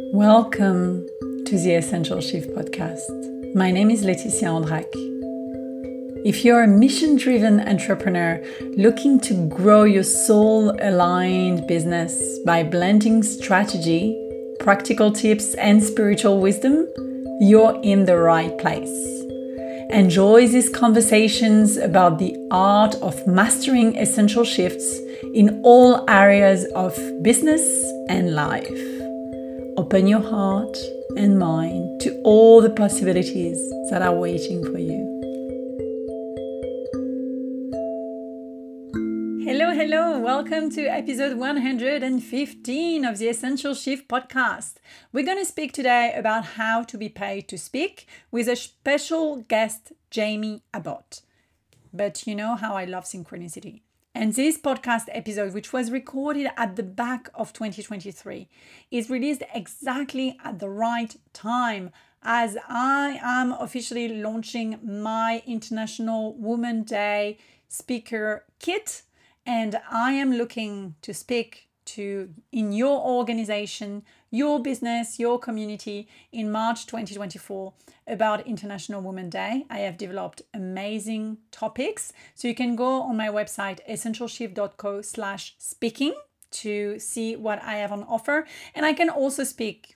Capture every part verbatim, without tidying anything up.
Welcome to the Essential Shift podcast. My name is Laetitia Andrac. If you're a mission-driven entrepreneur looking to grow your soul-aligned business by blending strategy, practical tips, and spiritual wisdom, you're in the right place. Enjoy these conversations about the art of mastering essential shifts in all areas of business and life. Open your heart and mind to all the possibilities that are waiting for you. Hello, hello. Welcome to episode one hundred fifteen of the Essential Shift podcast. We're going to speak today about how to be paid to speak with a special guest, Jamie Abbott. But you know how I love synchronicity. And this podcast episode, which was recorded at the back of twenty twenty-three, is released exactly at the right time as I am officially launching my International Women's Day speaker kit. And I am looking to speak to in your organization, your business, your community in March twenty twenty-four about International Women's Day. I have developed amazing topics. So you can go on my website, essentialshift.co slash speaking to see what I have on offer. And I can also speak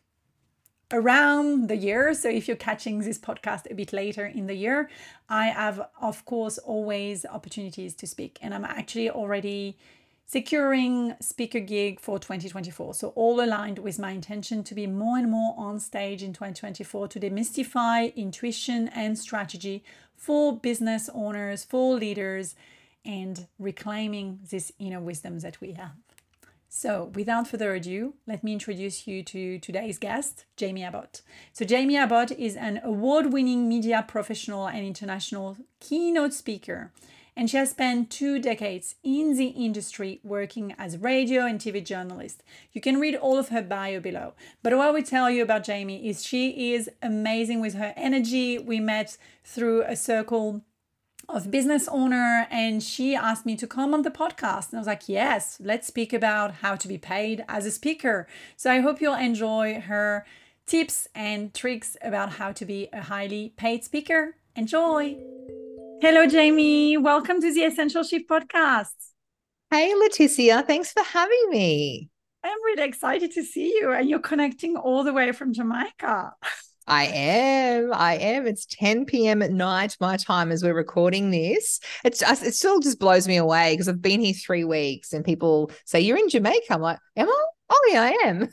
around the year. So if you're catching this podcast a bit later in the year, I have, of course, always opportunities to speak. And I'm actually already securing speaker gig for twenty twenty-four. So all aligned with my intention to be more and more on stage in twenty twenty-four to demystify intuition and strategy for business owners, for leaders, and reclaiming this inner wisdom that we have. So without further ado, let me introduce you to today's guest, Jamie Abbott. So Jamie Abbott is an award-winning media professional and international keynote speaker. And she has spent two decades in the industry working as a radio and T V journalist. You can read all of her bio below. But what I will tell you about Jamie is she is amazing with her energy. We met through a circle of business owner and she asked me to come on the podcast. And I was like, yes, let's speak about how to be paid as a speaker. So I hope you'll enjoy her tips and tricks about how to be a highly paid speaker. Enjoy. Hello, Jamie. Welcome to the Essential Shift podcast. Hey, Laetitia. Thanks for having me. I'm really excited to see you. And you're connecting all the way from Jamaica. I am. I am. It's ten p.m. at night, my time as we're recording this. It's it still just blows me away because I've been here three weeks and people say, you're in Jamaica. I'm like, am I? Oh, yeah, I am.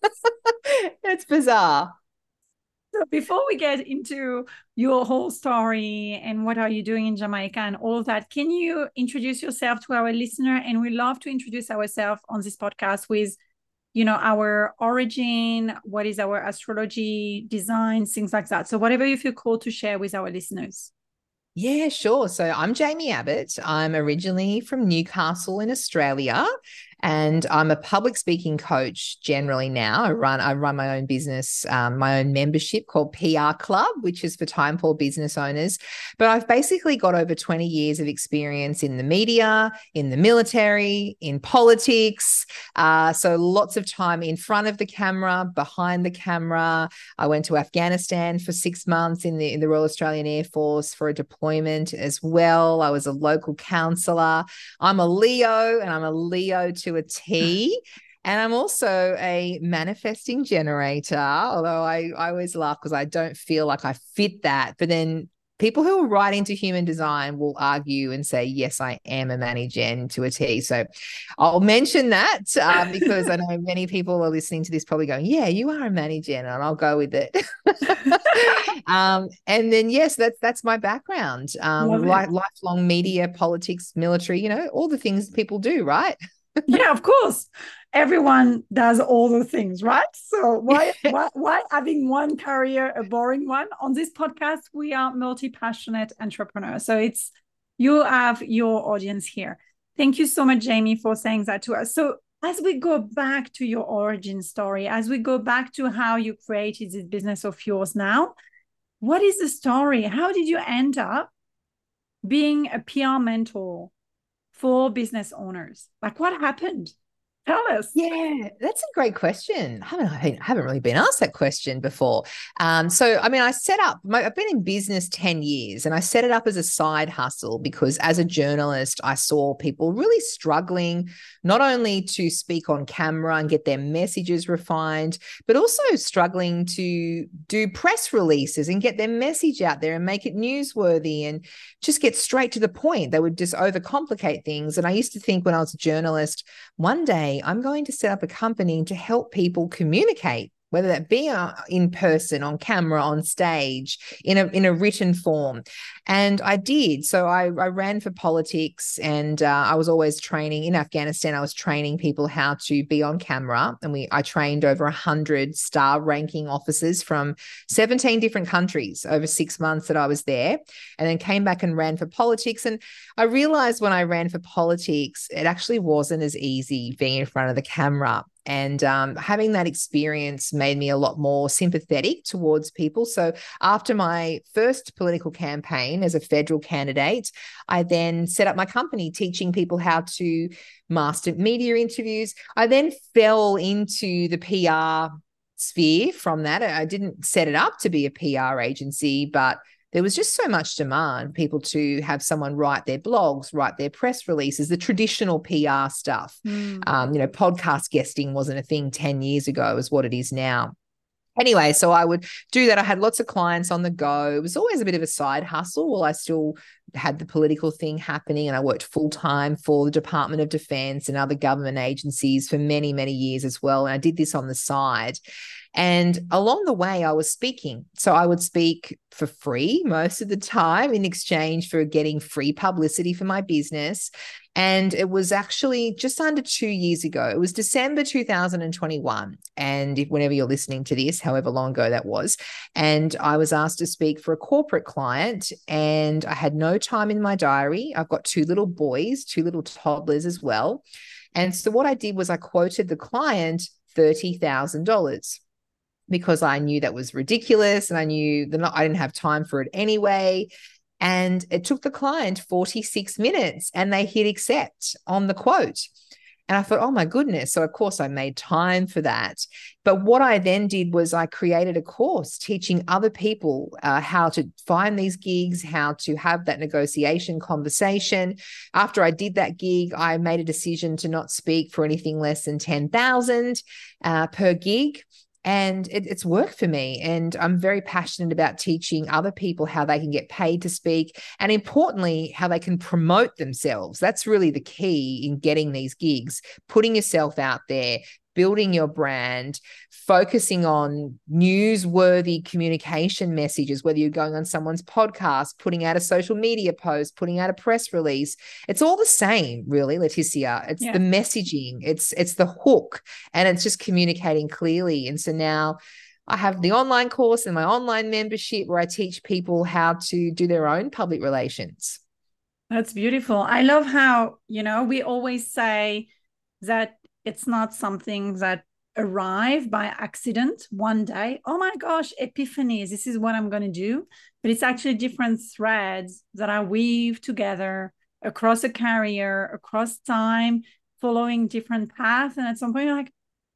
It's bizarre. So before we get into your whole story and what are you doing in Jamaica and all of that, can you introduce yourself to our listener? And we love to introduce ourselves on this podcast with, you know, our origin, what is our astrology, design, things like that. So whatever you feel called to share with our listeners. Yeah, sure. So I'm Jamie Abbott. I'm originally from Newcastle in Australia, and I'm a public speaking coach generally now. I run I run my own business, um, my own membership called P R Club, which is for time poor business owners. But I've basically got over twenty years of experience in the media, in the military, in politics. Uh, so lots of time in front of the camera, behind the camera. I went to Afghanistan for six months in the in the Royal Australian Air Force for a deployment as well. I was a local counsellor. I'm a Leo, and I'm a Leo to a T. And I'm also a manifesting generator, although I, I always laugh because I don't feel like I fit that. But then people who are right into human design will argue and say, yes, I am a Manny-Gen to a T. So I'll mention that um, because I know many people are listening to this probably going, yeah, you are a Manny-Gen, and I'll go with it. um, and then, yes, that's that's my background. Um, li- lifelong media, politics, military, you know, all the things people do, right? Yeah, of course. Everyone does all the things, right? So why, why, why having one career, a boring one? On this podcast, we are multi-passionate entrepreneurs. So it's, you have your audience here. Thank you so much, Jamie, for saying that to us. So as we go back to your origin story, as we go back to how you created this business of yours now, what is the story? How did you end up being a P R mentor for business owners? Like, what happened? Tell us. Yeah, that's a great question. I haven't, I haven't really been asked that question before. Um, so, I mean, I set up, my, I've been in business ten years and I set it up as a side hustle because as a journalist, I saw people really struggling, not only to speak on camera and get their messages refined, but also struggling to do press releases and get their message out there and make it newsworthy and just get straight to the point. They would just overcomplicate things. And I used to think when I was a journalist, one day I'm going to set up a company to help people communicate, whether that be in person, on camera, on stage, in a in a written form. And I did. So I, I ran for politics, and uh, I was always training in Afghanistan. I was training people how to be on camera, and we I trained over a hundred star ranking officers from seventeen different countries over six months that I was there, and then came back and ran for politics. And I realized when I ran for politics, it actually wasn't as easy being in front of the camera. And um, having that experience made me a lot more sympathetic towards people. So after my first political campaign as a federal candidate, I then set up my company teaching people how to master media interviews. I then fell into the P R sphere from that. I didn't set it up to be a P R agency, but there was just so much demand, people to have someone write their blogs, write their press releases, the traditional P R stuff. Mm. Um, you know, podcast guesting wasn't a thing ten years ago as what it is now. Anyway, so I would do that. I had lots of clients on the go. It was always a bit of a side hustle while I still had the political thing happening, and I worked full-time for the Department of Defense and other government agencies for many, many years as well. And I did this on the side. And along the way, I was speaking. So I would speak for free most of the time in exchange for getting free publicity for my business. And it was actually just under two years ago. It was December two thousand twenty-one. And if, whenever you're listening to this, however long ago that was, and I was asked to speak for a corporate client, and I had no time in my diary. I've got two little boys, two little toddlers as well. And so what I did was I quoted the client thirty thousand dollars. Because I knew that was ridiculous, and I knew that I didn't have time for it anyway. And it took the client forty-six minutes, and they hit accept on the quote. And I thought, oh my goodness. So of course I made time for that. But what I then did was I created a course teaching other people uh, how to find these gigs, how to have that negotiation conversation. After I did that gig, I made a decision to not speak for anything less than ten thousand uh, per gig. And it, it's worked for me. And I'm very passionate about teaching other people how they can get paid to speak, and importantly, how they can promote themselves. That's really the key in getting these gigs, putting yourself out there, building your brand, focusing on newsworthy communication messages, whether you're going on someone's podcast, putting out a social media post, putting out a press release. It's all the same, really, Leticia. It's yeah. the messaging, it's it's the hook, and it's just communicating clearly. And so now I have the online course and my online membership where I teach people how to do their own public relations. That's beautiful. I love how, you know, we always say that it's not something that arrive by accident one day. Oh my gosh, epiphanies, this is what I'm going to do. But it's actually different threads that are weaved together across a career, across time, following different paths. And at some point, you're like,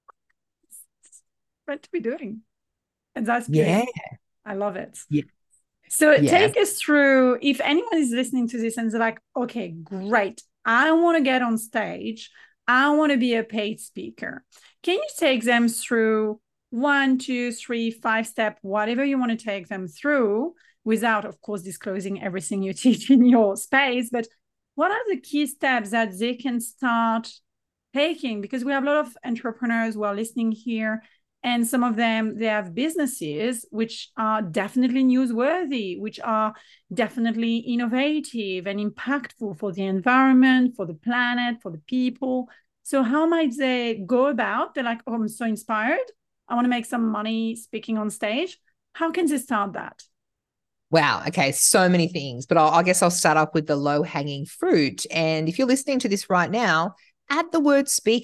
it's what to be doing. And that's beautiful. Yeah. I love it. Yeah. So yeah. Take us through, if anyone is listening to this and they're like, okay, great, I want to get on stage, I want to be a paid speaker. Can you take them through one, two, three, five step, whatever you want to take them through, without, of course, disclosing everything you teach in your space? But what are the key steps that they can start taking? Because we have a lot of entrepreneurs who are listening here, and some of them, they have businesses which are definitely newsworthy, which are definitely innovative and impactful for the environment, for the planet, for the people. So how might they go about? They're like, oh, I'm so inspired. I want to make some money speaking on stage. How can they start that? Wow. Okay. So many things, but I'll, I guess I'll start up with the low hanging fruit. And if you're listening to this right now, add the word speaker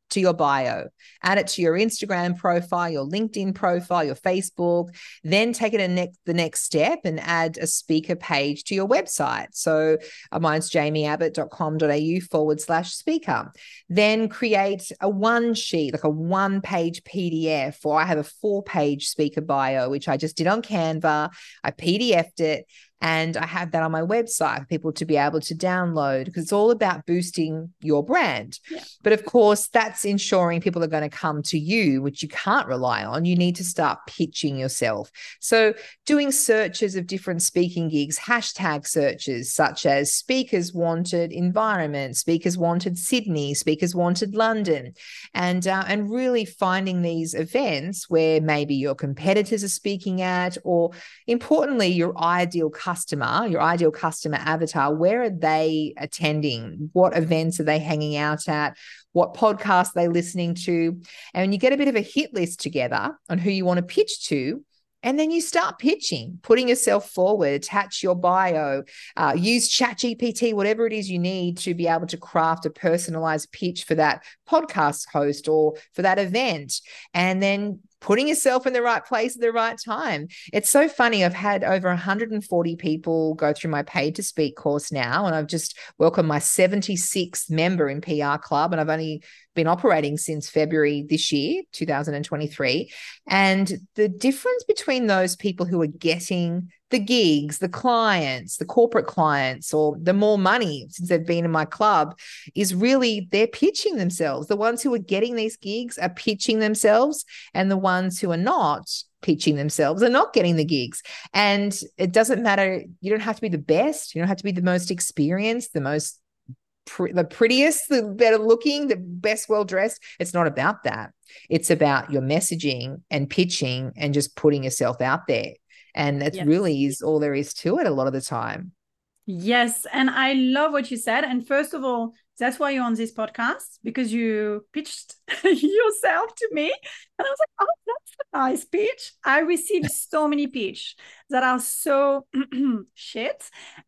to your bio, add it to your Instagram profile, your LinkedIn profile, your Facebook, then take it a ne- the next step and add a speaker page to your website. So uh, mine's jamieabbott.com.au forward slash speaker. Then create a one sheet, like a one page P D F, or I have a four page speaker bio, which I just did on Canva. I P D F'd it. And I have that on my website for people to be able to download, because it's all about boosting your brand. Yeah. But of course, that's ensuring people are going to come to you, which you can't rely on. You need to start pitching yourself. So doing searches of different speaking gigs, hashtag searches such as speakers wanted environment, speakers wanted Sydney, speakers wanted London, and, uh, and really finding these events where maybe your competitors are speaking at, or importantly, your ideal customer, your ideal customer avatar, where are they attending? What events are they hanging out at? What podcasts are they listening to? And you get a bit of a hit list together on who you want to pitch to. And then you start pitching, putting yourself forward, attach your bio, uh, use ChatGPT, whatever it is you need to be able to craft a personalized pitch for that podcast host or for that event. And then putting yourself in the right place at the right time. It's so funny. I've had over one hundred forty people go through my Paid to Speak course now, and I've just welcomed my seventy-sixth member in P R Club, and I've only been operating since February this year, two thousand twenty-three. And the difference between those people who are getting the gigs, the clients, the corporate clients, or the more money since they've been in my club is really they're pitching themselves. The ones who are getting these gigs are pitching themselves, and the ones who are not pitching themselves are not getting the gigs. And it doesn't matter. You don't have to be the best. You don't have to be the most experienced, the most Pre- the prettiest, the better looking, the best well-dressed. It's not about that. It's about your messaging and pitching and just putting yourself out there. And that Yes. really is all there is to it a lot of the time. Yes. And I love what you said. And first of all, that's why you're on this podcast, because you pitched yourself to me. And I was like, oh, that's a nice pitch. I received so many pitch that are so shit.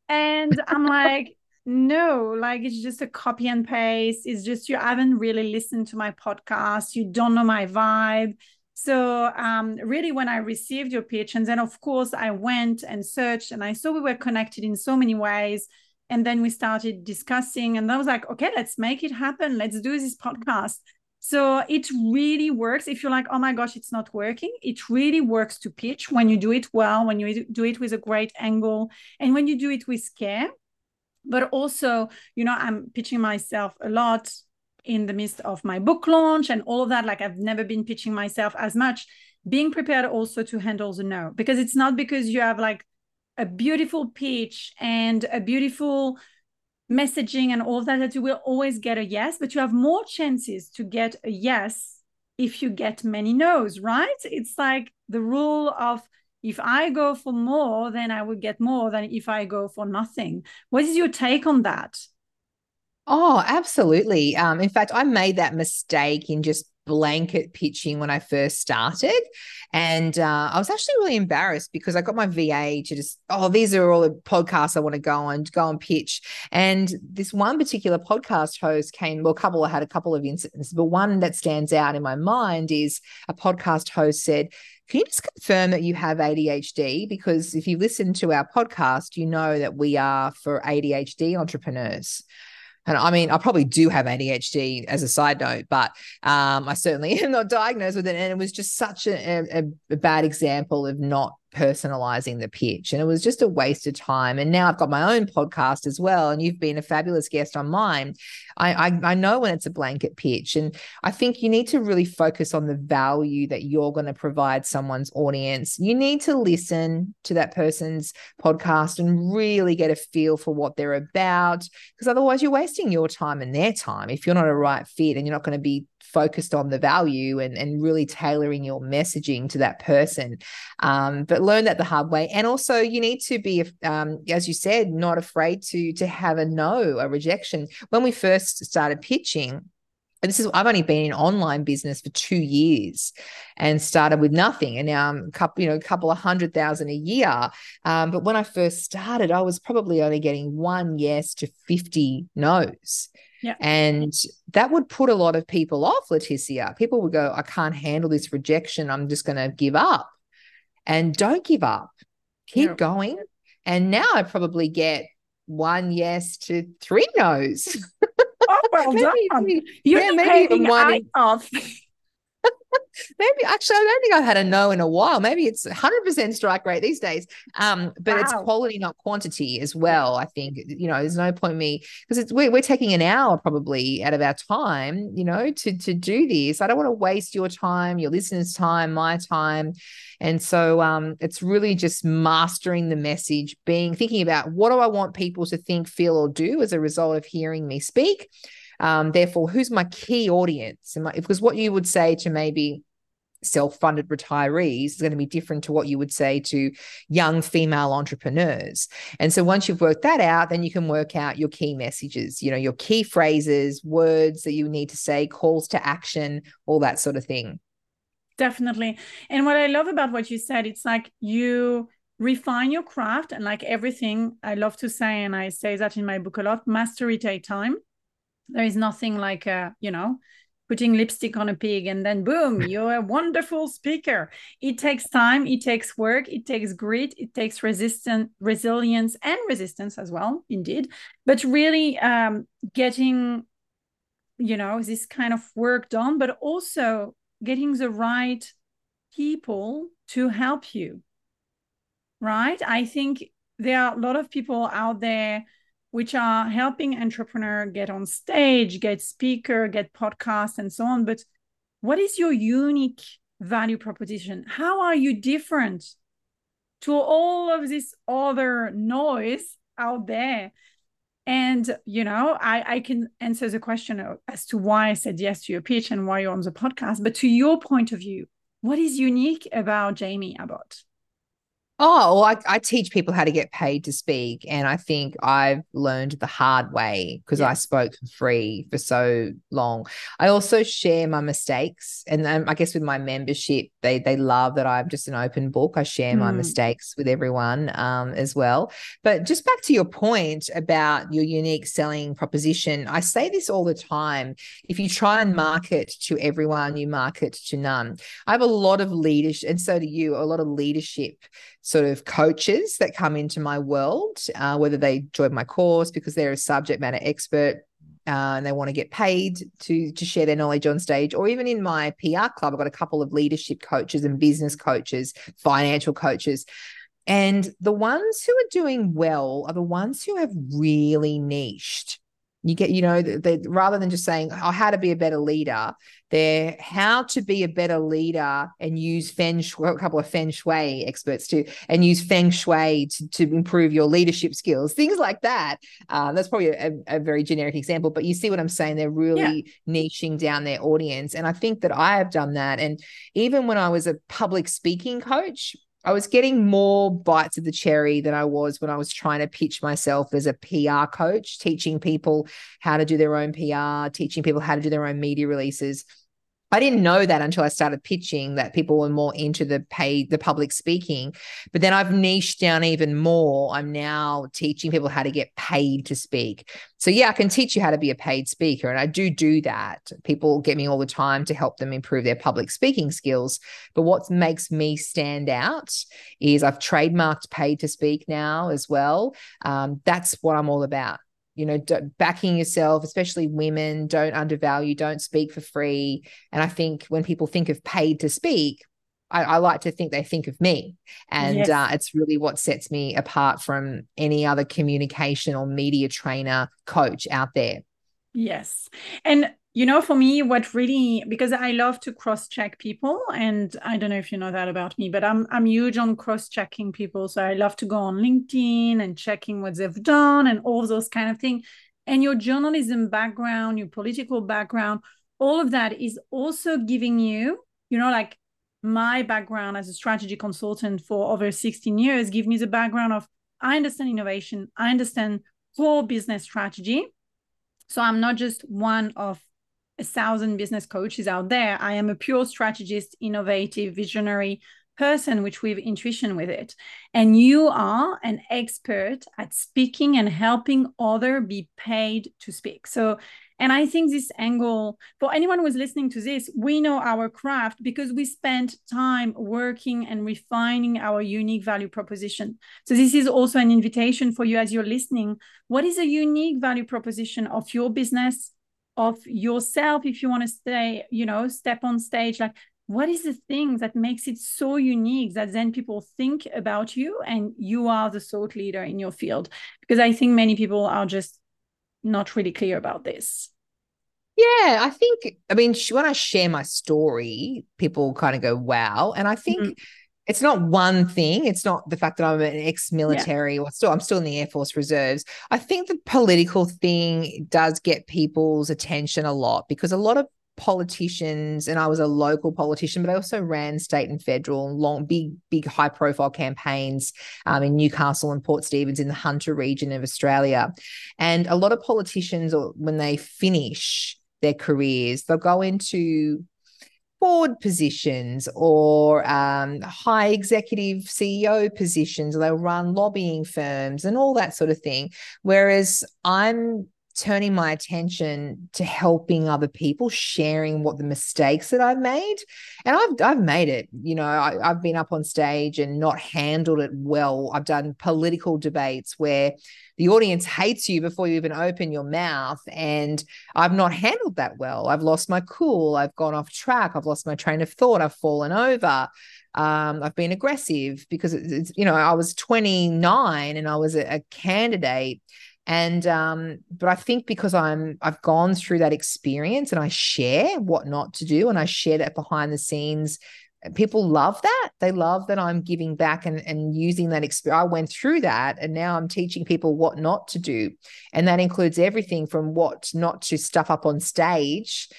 And I'm like, no, like it's just a copy and paste. It's just you haven't really listened to my podcast. You don't know my vibe. So um, really, when I received your pitch, and then of course I went and searched, and I saw we were connected in so many ways. And then we started discussing, and I was like, okay, let's make it happen. Let's do this podcast. So it really works. If you're like, oh my gosh, it's not working, it really works to pitch when you do it well, when you do it with a great angle, and when you do it with care. But also, you know, I'm pitching myself a lot in the midst of my book launch and all of that. Like I've never been pitching myself as much, being prepared also to handle the no, because it's not because you have like a beautiful pitch and a beautiful messaging and all of that that you will always get a yes, but you have more chances to get a yes if you get many no's, right? It's like the rule of, if I go for more, then I would get more than if I go for nothing. What is your take on that? Oh, absolutely. Um, in fact, I made that mistake in just blanket pitching when I first started. And uh, I was actually really embarrassed because I got my V A to just, oh, these are all the podcasts I want to go on, go and pitch. And this one particular podcast host came, well, a couple, I had a couple of incidents, but one that stands out in my mind is a podcast host said, can you just confirm that you have A D H D? Because if you listen to our podcast, you know that we are for A D H D entrepreneurs. And I mean, I probably do have A D H D as a side note, but um, I certainly am not diagnosed with it. And it was just such a, a, a bad example of not personalizing the pitch. And it was just a waste of time. And now I've got my own podcast as well. And you've been a fabulous guest on mine. I, I, I know when it's a blanket pitch. And I think you need to really focus on the value that you're going to provide someone's audience. You need to listen to that person's podcast and really get a feel for what they're about, because otherwise you're wasting your time and their time if you're not a right fit and you're not going to be focused on the value and, and really tailoring your messaging to that person. Um, but learn that the hard way. And also you need to be, um, as you said, not afraid to, to have a no, a rejection. When we first started pitching, and this is, I've only been in online business for two years and started with nothing. And now I'm a couple, you know, a couple of hundred thousand a year. Um, but when I first started, I was probably only getting one yes to fifty no's. Yeah. And that would put a lot of people off, Leticia. People would go, I can't handle this rejection. I'm just going to give up. And don't give up. Keep Yeah. going. And now I probably get one yes to three no's. Oh, well maybe, done. maybe, You're yeah, maybe even behaving one I in, off. maybe actually I don't think I've had a no in a while. Maybe it's one hundred percent strike rate these days. Um, but Wow. it's quality, not quantity as well. Yeah. I think, you know, there's no point in me because it's we're, we're taking an hour probably out of our time, you know, to to do this. I don't want to waste your time, your listeners' time, my time. And so um, it's really just mastering the message, being thinking about what do I want people to think, feel, or do as a result of hearing me speak. Um, therefore, who's my key audience? And my, because what you would say to maybe self-funded retirees is going to be different to what you would say to young female entrepreneurs. And so once you've worked that out, then you can work out your key messages, you know, your key phrases, words that you need to say, calls to action, all that sort of thing. Definitely. And what I love about what you said, it's like you refine your craft, and like everything, I love to say, and I say that in my book a lot, mastery takes time. There is nothing like, uh, you know, putting lipstick on a pig and then boom, you're a wonderful speaker. It takes time, it takes work, it takes grit, it takes resistance, resilience and resistance as well, indeed. But really um, getting, you know, this kind of work done, but also getting the right people to help you, right? I think there are a lot of people out there which are helping entrepreneur get on stage, get speaker, get podcasts, and so on. But what is your unique value proposition? How are you different to all of this other noise out there? And, you know, I, I can answer the question as to why I said yes to your pitch and why you're on the podcast. But to your point of view, what is unique about Jamie Abbott? Oh, well, I, I teach people how to get paid to speak. And I think I've learned the hard way because yeah. I spoke for free for so long. I also share my mistakes. And um, I guess with my membership, they they love that I'm just an open book. I share mm. my mistakes with everyone um, as well. But just back to your point about your unique selling proposition, I say this all the time. If you try and market to everyone, you market to none. I have a lot of leadership, and so do you, a lot of leadership sort of coaches that come into my world, uh, whether they join my course because they're a subject matter expert uh, and they want to get paid to, to share their knowledge on stage, or even in my P R club, I've got a couple of leadership coaches and business coaches, financial coaches. And the ones who are doing well are the ones who have really niched. You get, you know, they, rather than just saying, oh, how to be a better leader, they're how to be a better leader and use feng shui, a couple of feng shui experts too, and use feng shui to, to improve your leadership skills, things like that. Um, that's probably a, a very generic example, but you see what I'm saying? They're really yeah. niching down their audience. And I think that I have done that. And even when I was a public speaking coach, I was getting more bites of the cherry than I was when I was trying to pitch myself as a P R coach, teaching people how to do their own P R, teaching people how to do their own media releases. I didn't know that until I started pitching, that people were more into the paid, the public speaking. But then I've niched down even more. I'm now teaching people how to get paid to speak. So yeah, I can teach you how to be a paid speaker. And I do do that. People get me all the time to help them improve their public speaking skills. But what makes me stand out is I've trademarked paid to speak now as well. Um, that's what I'm all about. You know, backing yourself, especially women, don't undervalue, don't speak for free. And I think when people think of paid to speak, I, I like to think they think of me. And yes. uh, it's really what sets me apart from any other communication or media trainer coach out there. Yes. And you know, for me, what really, because I love to cross-check people, and I don't know if you know that about me, but I'm I'm huge on cross-checking people. So I love to go on LinkedIn and checking what they've done and all those kind of things. And your journalism background, your political background, all of that is also giving you, you know, like my background as a strategy consultant for over sixteen years, give me the background of, I understand innovation, I understand core business strategy. So I'm not just one of a thousand business coaches out there. I am a pure strategist, innovative, visionary person, which we've intuition with it. And you are an expert at speaking and helping others be paid to speak. So And I think this angle, for anyone who is listening to this, we know our craft because we spent time working and refining our unique value proposition. So this is also an invitation for you as you're listening. What is a unique value proposition of your business, of yourself, if you want to stay, you know, step on stage? Like, what is the thing that makes it so unique that then people think about you and you are the thought leader in your field? Because I think many people are just not really clear about this. Yeah, I think, I mean, when I share my story, people kind of go, wow. And I think mm-hmm. it's not one thing. It's not the fact that I'm an ex-military yeah. or still, I'm still in the Air Force Reserves. I think the political thing does get people's attention a lot because a lot of politicians, and I was a local politician, but I also ran state and federal, long, big, big high profile campaigns um, in Newcastle and Port Stephens in the Hunter region of Australia. And a lot of politicians, when they finish their careers, they'll go into board positions or um, high executive C E O positions, or they'll run lobbying firms and all that sort of thing. Whereas I'm turning my attention to helping other people, sharing what the mistakes that I've made. And I've I've made it. You know, I, I've been up on stage and not handled it well. I've done political debates where the audience hates you before you even open your mouth. And I've not handled that well. I've lost my cool. I've gone off track. I've lost my train of thought. I've fallen over. Um, I've been aggressive because, it's, you know, I was twenty-nine and I was a, a candidate. And, um, but I think because I'm, I've gone through that experience and I share what not to do and I share that behind the scenes, people love that. They love that I'm giving back and, and using that experience. I went through that and now I'm teaching people what not to do. And that includes everything from what not to stuff up on stage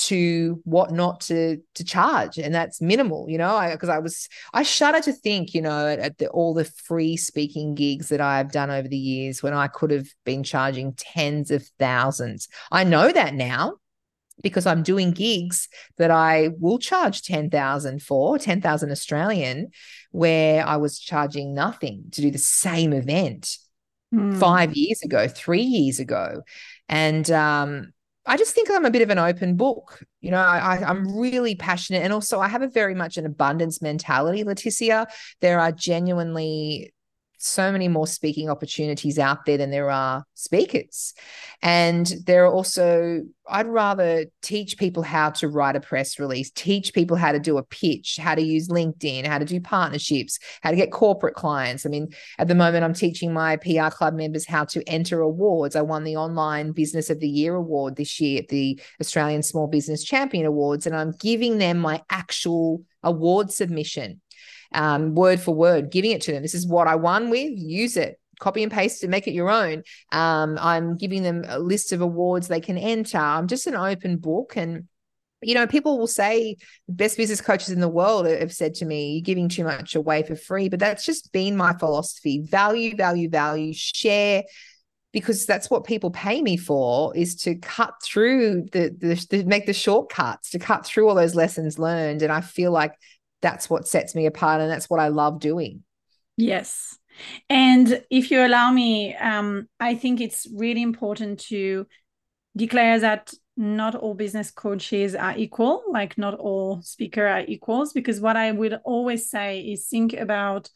to what not to to charge, and that's minimal, you know, because I, I was I shudder to think, you know, at, at the, all the free speaking gigs that I've done over the years when I could have been charging tens of thousands. I know that now because I'm doing gigs that I will charge ten thousand for, ten thousand Australian, where I was charging nothing to do the same event mm. five years ago, three years ago, and um. I just think I'm a bit of an open book. You know, I, I'm really passionate. And also I have a very much an abundance mentality, Leticia. There are genuinely so many more speaking opportunities out there than there are speakers. And there are also, I'd rather teach people how to write a press release, teach people how to do a pitch, how to use LinkedIn, how to do partnerships, how to get corporate clients. I mean, at the moment, I'm teaching my P R club members how to enter awards. I won the Online Business of the Year award this year at the Australian Small Business Champion Awards, and I'm giving them my actual award submission. Um, word for word, giving it to them. This is what I won with, use it, copy and paste it, make it your own. Um, I'm giving them a list of awards they can enter. I'm just an open book. And, you know, people will say best business coaches in the world have said to me, you're giving too much away for free, but that's just been my philosophy. Value, value, value, share, because that's what people pay me for, is to cut through the, the, to make the shortcuts, to cut through all those lessons learned. And I feel like that's what sets me apart, and that's what I love doing. Yes. And if you allow me, um, I think it's really important to declare that not all business coaches are equal, like not all speakers are equals, because what I would always say is think about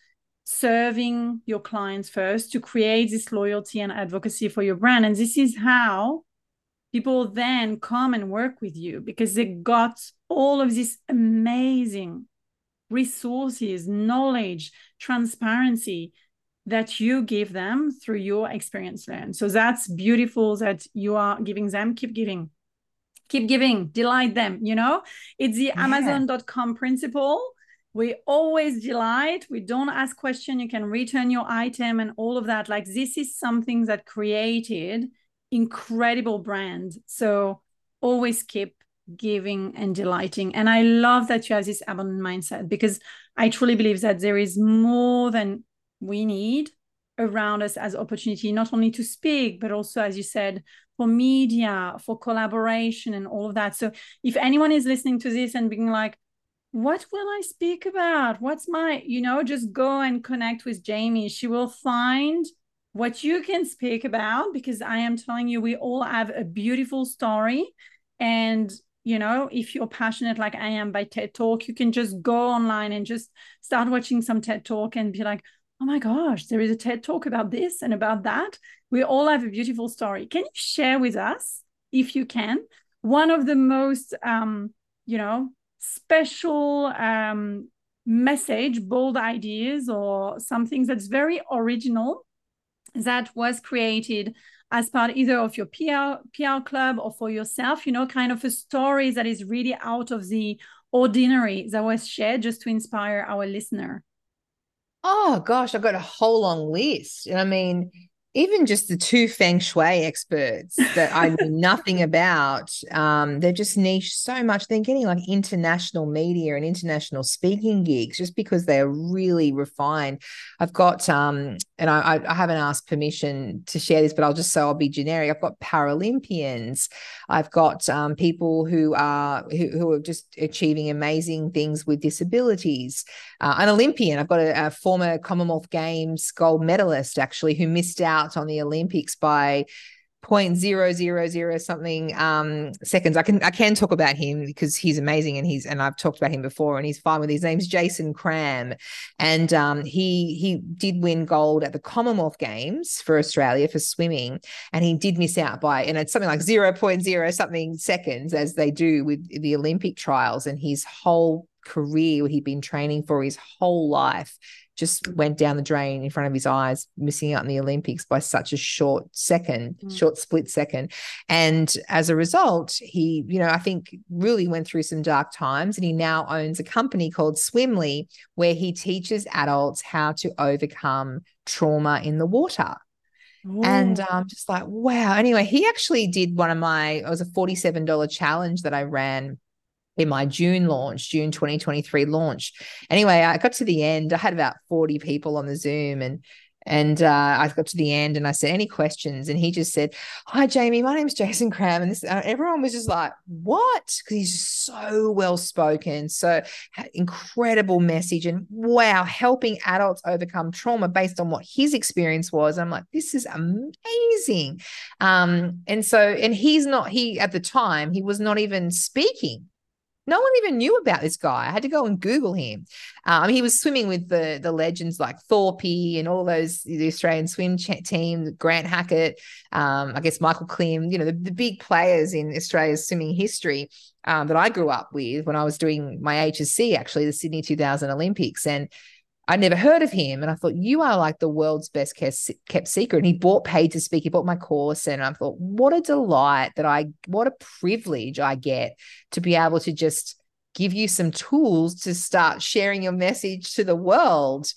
serving your clients first to create this loyalty and advocacy for your brand. And this is how people then come and work with you, because they got all of this amazing resources, knowledge, transparency that you give them through your experience learned. So that's beautiful that you are giving them. Keep giving, keep giving, delight them. You know, it's the yeah. Amazon dot com principle. We always delight. We don't ask questions. You can return your item and all of that. Like, this is something that created incredible brand. So always keep giving and delighting. And I love that you have this abundant mindset, because I truly believe that there is more than we need around us as opportunity, not only to speak, but also, as you said, for media, for collaboration and all of that. So if anyone is listening to this and being like, what will I speak about? What's my, you know, just go and connect with Jamie. She will find what you can speak about, because I am telling you, we all have a beautiful story. And, you know, if you're passionate like I am by TED Talk, you can just go online and just start watching some TED Talk and be like, oh my gosh, there is a TED Talk about this and about that. We all have a beautiful story. Can you share with us, if you can, one of the most, um, you know, special um, message, bold ideas, or something that's very original that was created as part either of your P R, P R club or for yourself, you know, kind of a story that is really out of the ordinary that was shared just to inspire our listener? Oh gosh, I've got a whole long list. And I mean, even just the two feng shui experts that I knew nothing about, um, they're just niche so much. They're getting like international media and international speaking gigs just because they're really refined. I've got, um, and I, I haven't asked permission to share this, but I'll just say I'll be generic. I've got Paralympians. I've got um, people who are who, who are just achieving amazing things with disabilities. Uh, an Olympian. I've got a, a former Commonwealth Games gold medalist actually who missed out on the Olympics by point zero zero zero something um, seconds. I can I can talk about him because he's amazing, and he's and I've talked about him before, and he's fine with his name's Jason Cram, and um, he he did win gold at the Commonwealth Games for Australia for swimming, and he did miss out by and it's something like zero point zero something seconds as they do with the Olympic trials, and his whole career he'd been training for his whole life just went down the drain in front of his eyes, missing out on the Olympics by such a short second, mm. short split second. And as a result, he, you know, I think really went through some dark times, and he now owns a company called Swimly, where he teaches adults how to overcome trauma in the water. Ooh. And I'm um, just like, wow. Anyway, he actually did one of my, it was a forty-seven dollars challenge that I ran in my June launch, June twenty twenty-three launch. Anyway, I got to the end. I had about forty people on the Zoom, and and uh, I got to the end and I said, any questions? And he just said, hi, Jamie, my name's Jason Cram. And this, uh, everyone was just like, what? Because he's just so well-spoken, so incredible message, and wow, helping adults overcome trauma based on what his experience was. I'm like, this is amazing. Um, and so, and he's not, he, at the time, he was not even speaking. No one even knew about this guy. I had to go and Google him. Um, he was swimming with the the legends like Thorpe and all those, the Australian swim team, Grant Hackett, um, I guess Michael Klim, you know, the, the big players in Australia's swimming history um, that I grew up with when I was doing my H S C, actually, the Sydney two thousand Olympics. And I'd never heard of him. And I thought, you are like the world's best kept secret. And he bought Paid to Speak. He bought my course. And I thought, what a delight that I, what a privilege I get to be able to just give you some tools to start sharing your message to the world.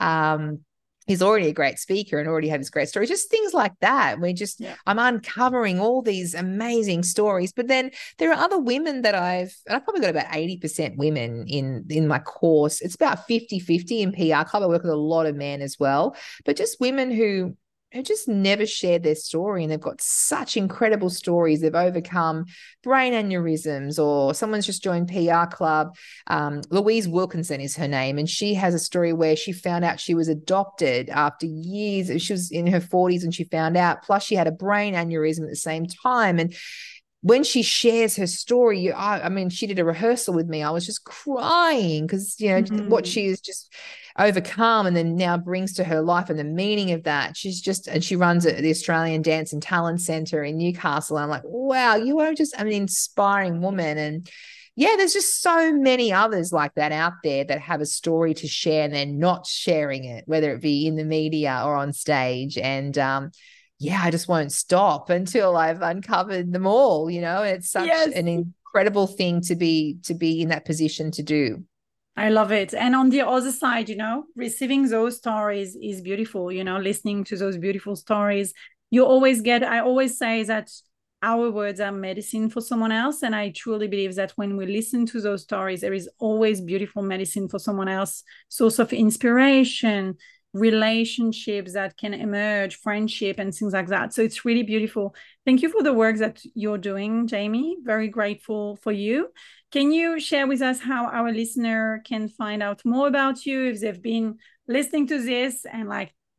Um, he's already a great speaker and already had this great story, just things like that. We just, yeah. I'm uncovering all these amazing stories, but then there are other women that I've, and I've probably got about eighty percent women in, in my course. It's about fifty fifty in P R Club. I work with a lot of men as well, but just women who, who just never shared their story, and they've got such incredible stories. They've overcome brain aneurysms, or someone's just joined P R Club. Um, Louise Wilkinson is her name, and she has a story where she found out she was adopted after years. She was in her forties and she found out, plus she had a brain aneurysm at the same time. And when she shares her story, I, I mean, she did a rehearsal with me. I was just crying because, you know, mm-hmm. what she has just overcome and then now brings to her life and the meaning of that. She's just, and she runs at the Australian Dance and Talent Centre in Newcastle. And I'm like, wow, you are just an inspiring woman. And yeah, there's just so many others like that out there that have a story to share and they're not sharing it, whether it be in the media or on stage. And, um, yeah, I just won't stop until I've uncovered them all, you know. It's such yes. an incredible thing to be to be in that position to do. I love it. And on the other side, you know, receiving those stories is beautiful, you know, listening to those beautiful stories. You always get, I always say that our words are medicine for someone else. And I truly believe that when we listen to those stories, there is always beautiful medicine for someone else, source of inspiration, relationships that can emerge, friendship and things like that. So it's really beautiful. Thank you for the work that you're doing, Jamie. Very grateful for you. Can you share with us how our listener can find out more about you if they've been listening to this and like,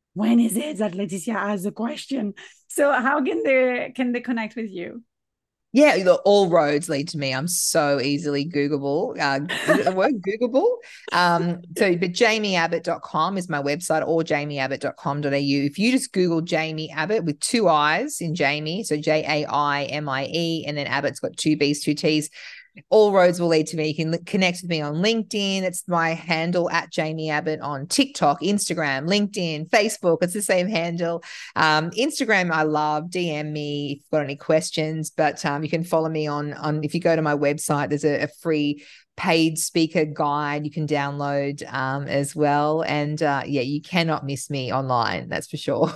when is it that Leticia asks a question? So how can they can they connect with you? Yeah, look, all roads lead to me. I'm so easily Googleable. Uh, is it the word Googleable? Um, so, but jamie abbott dot com is my website, or jamie abbott dot com dot a u. If you just Google Jaimie Abbott with two I's in Jamie, so J A I M I E, and then Abbott's got two B's, two T's, all roads will lead to me. You can connect with me on LinkedIn. It's my handle at Jaimie Abbott on TikTok, Instagram, LinkedIn, Facebook. It's the same handle. Um, Instagram, I love. D M me if you've got any questions. But um, you can follow me on, on, if you go to my website, there's a, a free paid speaker guide you can download um, as well. And uh, yeah, you cannot miss me online. That's for sure.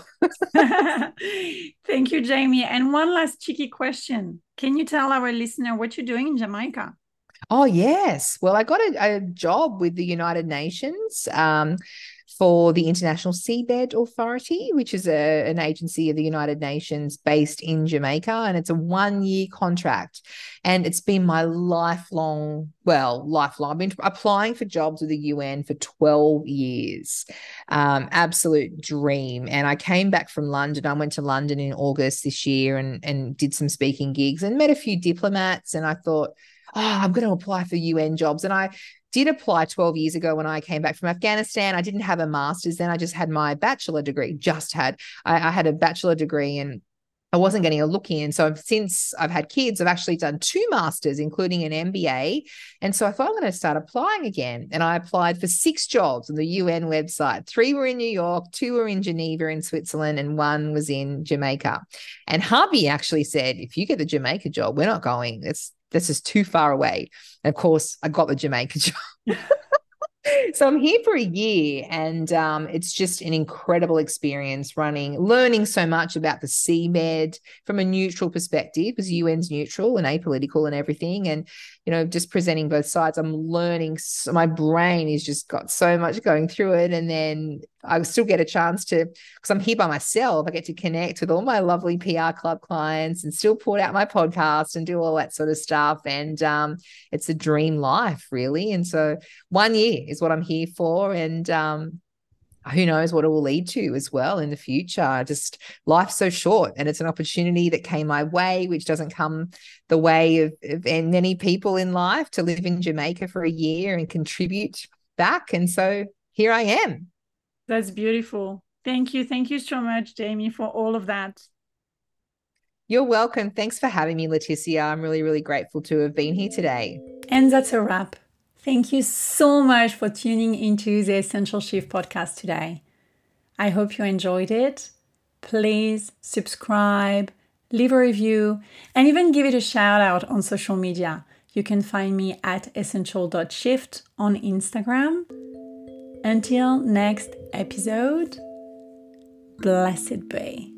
Thank you, Jaimie. And one last cheeky question. Can you tell our listener what you're doing in Jamaica? Oh, yes. Well, I got a, a job with the United Nations um, for the International Seabed Authority, which is a, an agency of the United Nations based in Jamaica. And it's a one-year contract. And it's been my lifelong, well, lifelong. I've been applying for jobs with the U N for twelve years. Um, absolute dream. And I came back from London. I went to London in August this year and, and did some speaking gigs and met a few diplomats. And I thought, oh, I'm going to apply for U N jobs. And I did apply twelve years ago when I came back from Afghanistan. I didn't have a master's then. I just had my bachelor degree, just had. I, I had a bachelor degree and I wasn't getting a look in. So since I've had kids, I've actually done two masters, including an M B A. And so I thought I'm going to start applying again. And I applied for six jobs on the U N website. Three were in New York, two were in Geneva in Switzerland, and one was in Jamaica. And hubby actually said, if you get the Jamaica job, we're not going. It's This is too far away. And of course, I got the Jamaica job. So I'm here for a year, and um, it's just an incredible experience running, learning so much about the seabed from a neutral perspective, because U N's neutral and apolitical and everything. And, you know, just presenting both sides, I'm learning. So my brain has just got so much going through it. And then I still get a chance to, because I'm here by myself, I get to connect with all my lovely P R Club clients and still put out my podcast and do all that sort of stuff. And um, it's a dream life, really. And so one year is what I'm here for. And um, who knows what it will lead to as well in the future. Just life's so short, and it's an opportunity that came my way, which doesn't come the way of, of many people in life, to live in Jamaica for a year and contribute back. And so here I am. That's beautiful. Thank you. Thank you so much, Jaimie, for all of that. You're welcome. Thanks for having me, Leticia. I'm really, really grateful to have been here today. And that's a wrap. Thank you so much for tuning into the Essential Shift podcast today. I hope you enjoyed it. Please subscribe, leave a review, and even give it a shout out on social media. You can find me at essential dot shift on Instagram. Until next episode, blessed be.